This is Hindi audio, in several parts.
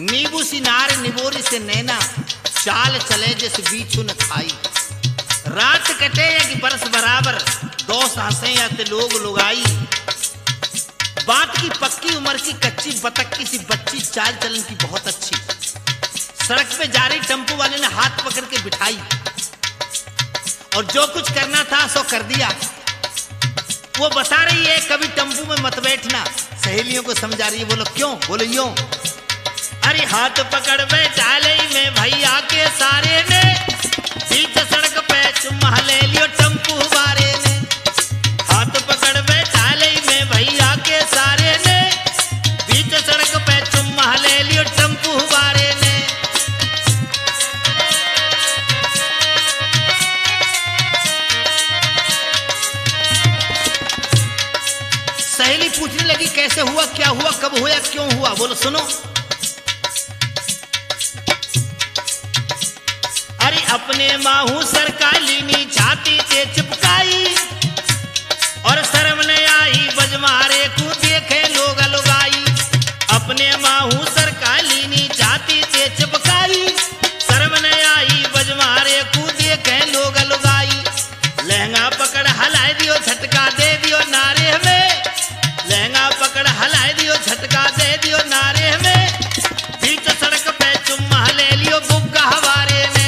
नींबू सी नार निबोरी से नैना, चाल चले जैसे बीछू न खाई। रात कटे या कि बरस बराबर, दोस्त हंसे या ते लोग लुगाई। बात की पक्की उम्र की कच्ची बतख की सी बच्ची, चाल चलन की बहुत अच्छी। सड़क पे जा रही टेम्पो वाले ने हाथ पकड़ के बिठाई, और जो कुछ करना था सो कर दिया। वो बता रही है कभी टेम्पो में मत बैठना, सहेलियों को समझा रही है। बोलो क्यों? बोलो यूं, अरे हाथ पकड़ बैठा ले में भैया के सारे ने, बीच सड़क पे चुम्मा ले लियो टेम्पो वाले ने। हाथ पकड़ बैठा ले में भैया के सारे ने, बीच सड़क पे चुम्मा ले लियो टेम्पो वाले ने। सहेली पूछने लगी कैसे हुआ, क्या हुआ, कब हुआ, क्यों हुआ? बोलो सुनो। अरे अपने माहू सरकाली नी छाती से चिपकाई, और शर्म ने आई बजमारे को देखे लोग लुगाई। अपने माहू सरकाली नी छाती से चिपकाई, शर्म ने आई बजमारे को देखे लोग लुगाई। लहंगा पकड़ हलाई दियो, झटका दे दियो नारे में। लहंगा पकड़ हलाई दियो, झटका दे दियो नारे में। बीच सड़क पे चुम्मा ले लियो बुग्गा हवारे ने।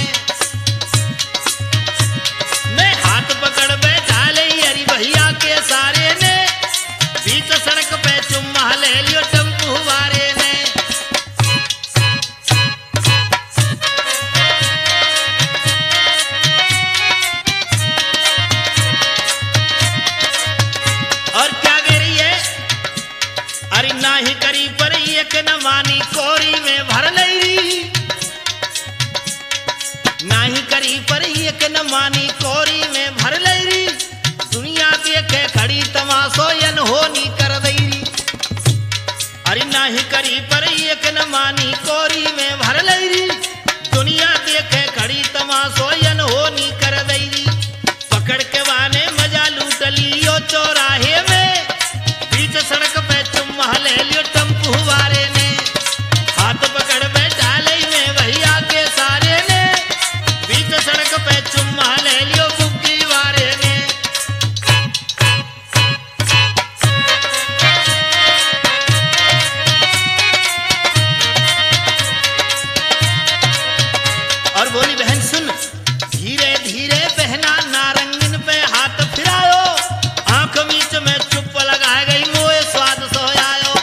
मैं हाथ पकड़ बैठा ले अरे भैया के सारे ने, बीच सड़क पे चुम्मा ले लियो टेम्पो वाले ने। और क्या कह रही है? अरे नाही करी पर एक न मानी, कोरी में भर लई। नाही करी पर एक न मानी, कोरी में भर लई। दुनिया देखे खड़ी तमाशो यन होनी कर दई। अरे नाही करी पर एक न मानी, कोरी में भर लई। दुनिया देखे खड़ी तमाशो यन होनी कर दई। पकड़ के वाने मजा लूट लियो चौराहे में, बीच सड़क पे चुम्मा ले लियो टेम्पो वाले ने। हाथ पकड़ बैठा ले में भैया के सारे ने, बीच सड़क पे चुम्मा ले लियो बुग्गी वाले ने। और बोली बहन सुन, धीरे धीरे बहना नारंगिन पे हाथ फिरायो, आंख बीच में चुप लगा गई मोए स्वाद सोयायो।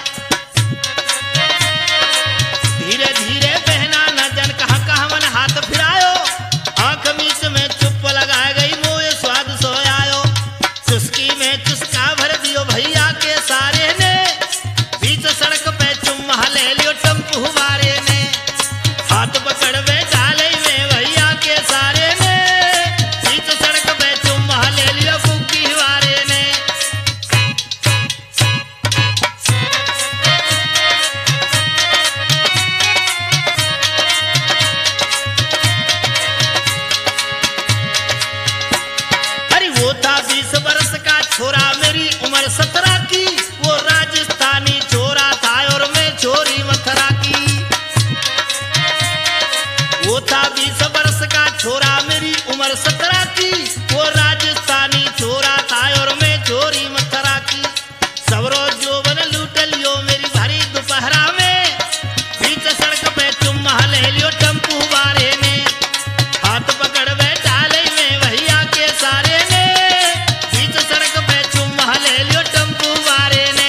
धीरे धीरे बहना न जन कहा कहा मन हाथ फिरायो, आंख बीच में चुप लगा गई मोए स्वाद सोयायो। चुस्की में चुस्का भर दियो भैया के सारे ने, बीच सड़क पे चुम्मा ले लियो टेम्पो वाले ने। हाथ पकड़ बैठा ले में भैया के सारे ने, बीच सड़क पे चुम्मा ले लियो बुग्गी वाले ने। अरे वो था 20 वर्ष का छोरा, मेरी उम्र 17 की। वो राजस्थानी छोरा था और मैं छोरी मथुरा की। वो था 20 वर्ष का छोरा, मेरी उम्र 17 की। वो राजस्थानी छोरा था और मैं छोरी मथुरा की। सबरो जोबन लूट लियो मेरी भरी दोपहरा में, बीच सड़क पे चुम्मा ले लियो टेम्पो वाले ने। हाथ पकड़ बैठा ले में भैया के सारे ने, बीच सड़क पे चुम्मा ले लियो टेम्पो वाले ने।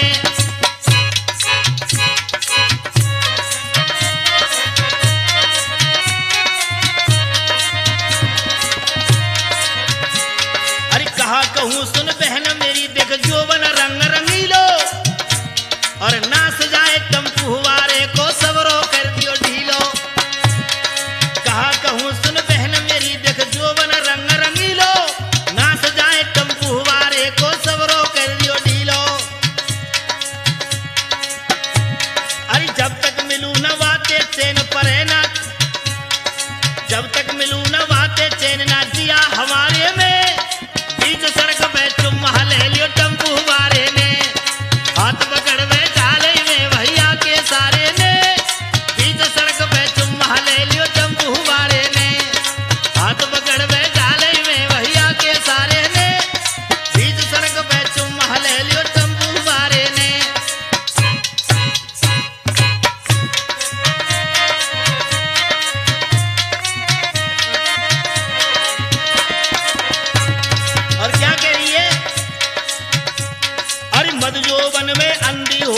अरे कहा कहूँ सुन बहन मेरी, देख जोबन रंग रंगीलो, और नाच जाए टेम्पो वाले को सबरो कर दियो ढीलो। कहा कहूँ सुन बहन मेरी, देख जोबन रंग रंगीलो, नाच जाए टेम्पो वाले को सबरो कर दियो ढीलो। अरे जब तक मिलू न बाते चैन परे ना, जब तक मिलू न बाते चैन ना दिया हमारे में, बीच सड़क पे चुम्मा ले लियो टेम्पो वाले ने। हाथ पकड़ बैठा ले में भैया के सारे ने, बीच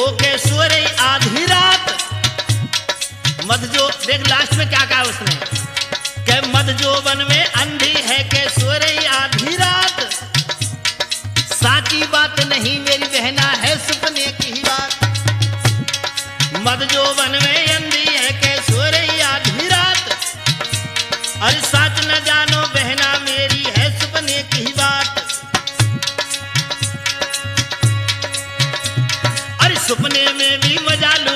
हो के सोरे आधी रात। मध जो देख लास्ट में क्या कहा उसने कि मध जोबन में अंधी है के सोरे आधी रात। साची बात नहीं मेरी बहना है सपने की ही बात। मध जोबन में अंधी है के सोरे आधी रात। अरे सच न जानो बहना मेरी है सपने की ही बात। अरे सपने में भी मजा लो